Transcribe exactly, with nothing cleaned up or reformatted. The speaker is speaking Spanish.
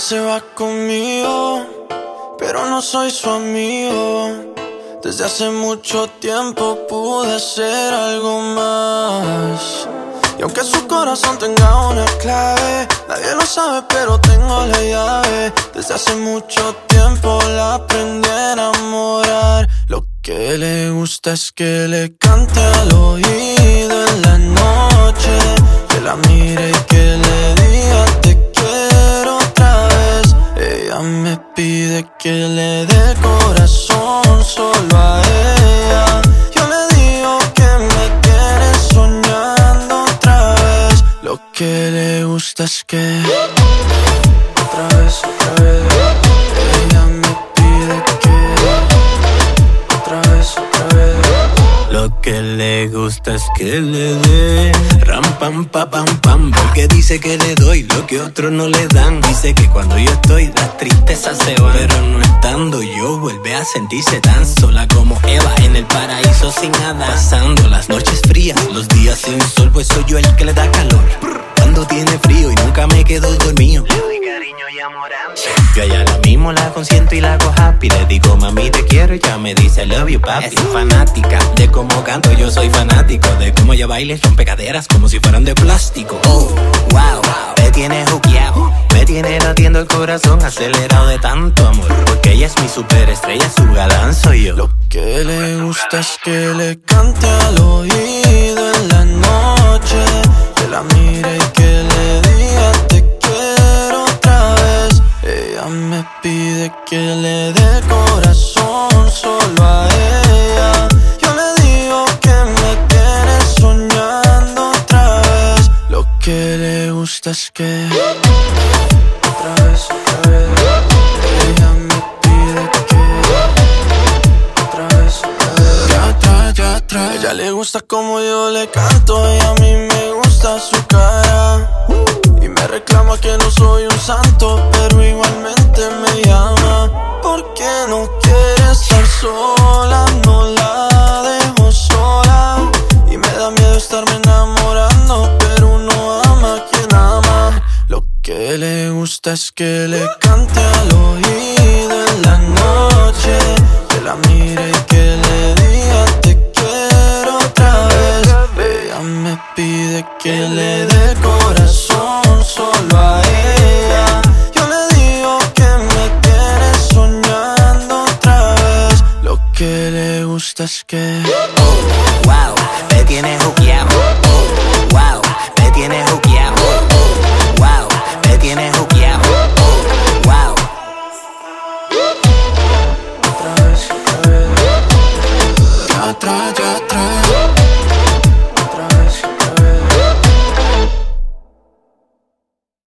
se va conmigo, pero no soy su amigo. Desde hace mucho tiempo pude ser algo más. Y aunque su corazón tenga una clave, nadie lo sabe, pero tengo la llave. Desde hace mucho tiempo la aprendí a enamorar. Lo que le gusta es que le cante al oído en la noche, que la mire y que le diga te quiero otra vez. Ella me pide que le dé el corazón solo a ella. Yo le digo que me tiene soñando otra vez. Lo que le gusta es que otra vez, otra vez. Ella me pide que otra vez, otra vez. Lo que le gusta es que le dé ram pam pa pam pam, porque dice que le doy lo que otros no le dan. Dice que cuando yo estoy las tristezas se van, pero no estando yo vuelve a sentirse tan sola como Eva en el paraíso sin nada. Pasando las noches frías, los días sin sol, pues soy yo el que le da calor. Cuando tiene frío y nunca me quedo dormido, le doy cariño y amor a mí. Yo a ella la mismo la consiento y la hago happy. Le digo mami te quiero y ya me dice I love you papi. Es fanática de cómo canto, yo soy fanático de cómo ella baila y rompe caderas como si fueran de plástico. Oh, wow, me tiene juqueado, me tiene latiendo el corazón acelerado de tanto amor, porque ella es mi superestrella, su galán soy yo. Lo que le gusta es que le cante al oído en la noche, que la mire y que le diga te quiero otra vez. Ella me pide que le dé el corazón solo a ella. Yo le digo que me tiene soñando otra vez. Lo que le gusta es que otra vez, otra vez. Ella me pide que otra vez, otra vez. Ya atrás, ya atrás. Ella le gusta como yo le canto y a mí me gusta su cara. Y me reclama que no soy un santo, pero igualmente me llama. Porque no quiere estar sola, no la dejo sola. Y me da miedo estarme enamorando, pero uno ama a quien ama. Lo que le gusta es que le cante al oído en la noche, que la mire y que le diga te quiero otra vez. Ella me pide que le dé el corazón solo a ella. Yo le digo que me tiene soñando otra vez. Lo que le gusta es que oh, wow, me tiene juqueado. Oh, wow, me tiene juqueado. Oh, wow, me tiene juqueado. Oh, wow. otra vez, otra vez. Ya atrás, ya atrás.